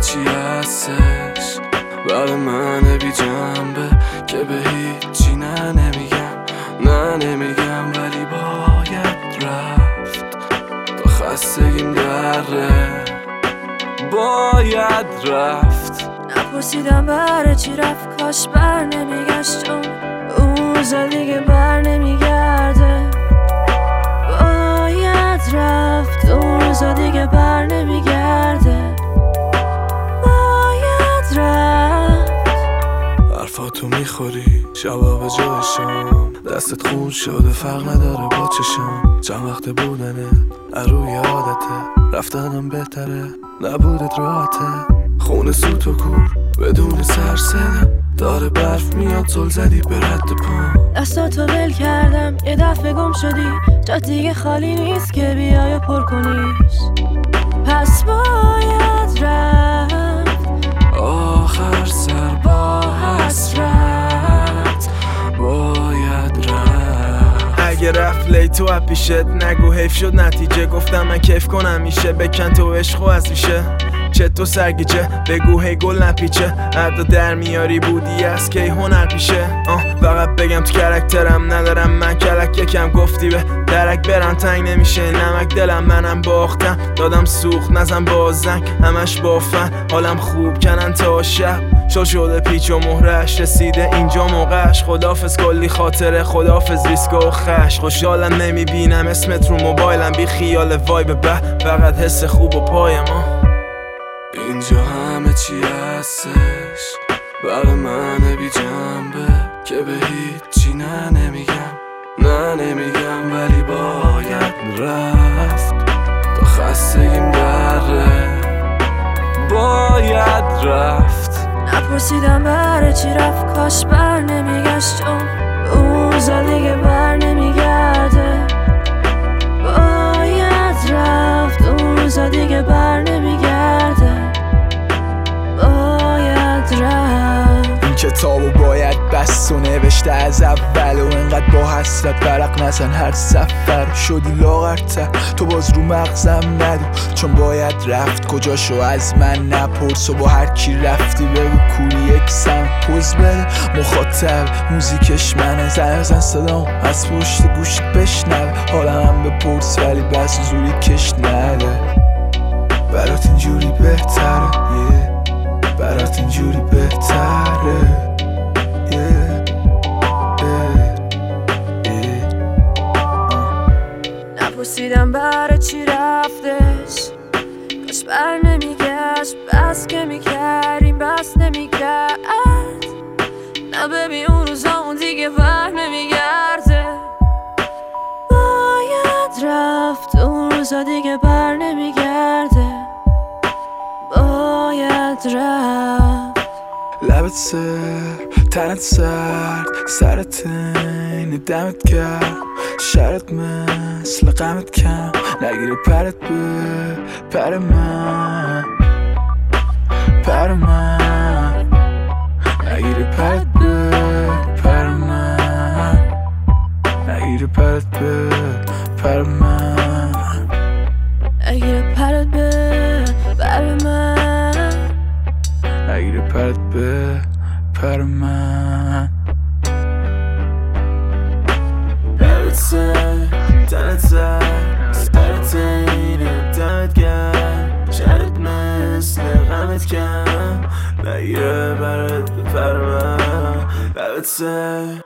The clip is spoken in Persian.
چی هستش برای من بی جنبه که به هیچی نمیگم ولی باید رفت تا خستگیم دره باید رفت. نپرسیدم برای چی رفت، کاش بر نمیگشت چون اون روزا دیگه بر نمیگرده. باید رفت اون روزا دیگه بر نمیگرده. باید رفت. حرفاتو میخوری شبا به جای شام، دستت خون شده فرق نداره با چشام. چند وقت بودنه اروی عادته، رفتنم بهتره نبودت راحته. خونه سوت و کور بدون سر صدا، داره برف میاد زل زدی به رد پام. دستاتو ول کردم یه دفعه گم شدی، جا دیگه خالی نیست که بیای و پر کنیش. پس باید رفت آخر سر با حسرت باید رفت. اگه رفت لیت و پیشت نگو حیف شد نتیجه، گفتم من کیف کنم میشه بکن تو عشق و از ریشه. چطور سرگیجه بگو هی گل نپیچه، عدا در میاری بودی از کی هنر پیشه. فقط بگم تو کرکترم ندارم من کلک، یکم گفتی به درک برم تنگ نمیشه نمک. دلم منم باختم دادم سوخت نزن با زنگ، همش بافن حالم خوب کنن تا شب. شل شده پیچ و مهرش رسیده اینجا موقعش. خدافز کلی خاطره خدافز ریسک و خش. خوشحالم نمیبینم اسمت رو موبایلم، بی خیال وایب به فقط حس خوب و پای ما. اینجا همه چی هستش برای من بی جنبه که به هیچی نمیگم ولی باید رفت تا خستگیم دره باید رفت. نپرسیدم برای چی رفت، کاش بر نمیگشت چون اون روزا دیگه بر نمیگرده. باید رفت اون روزا دیگه بر نمیگرده. باید رفت. این کتابو باید بست و نوشته از اول و انقدر با حسرت برق نزن هر سفر. شدی لاغرتر تو باز رو مغزم ندو، چون باید رفت کجاشو از من نپرس. و با هر کی رفتی بگو کوری یک سم پوز بده. مخاطب موزیکش منه، زن صدام از پشت گوشت بشنوه. حالم هم بپرس ولی بس زوری کش نده. برات اینجوری بهتره برات اینجوری بهتره. نپرسیدم برای چی رفتش، کاش بر نمیگشت. بس که میکردیم بس نمیکرد. نه ببین اون روزا اون دیگه بر نمیگرده. باید رفت اون روزا دیگه بر نمیگرده. باید رفت. لبت سر تنت سرد سرت اینه دمت کرد. شرط مثل غمت کم نگیره پرت به پر من نگیره پرت به پر من نگیره پرت به پر من نگیره پرت به پر من نگیره پرت به پر من. لبت سر تنت سرت اینه دمت گرم. شرط مثل غمت کم نگیره برات به پر من. لبت سر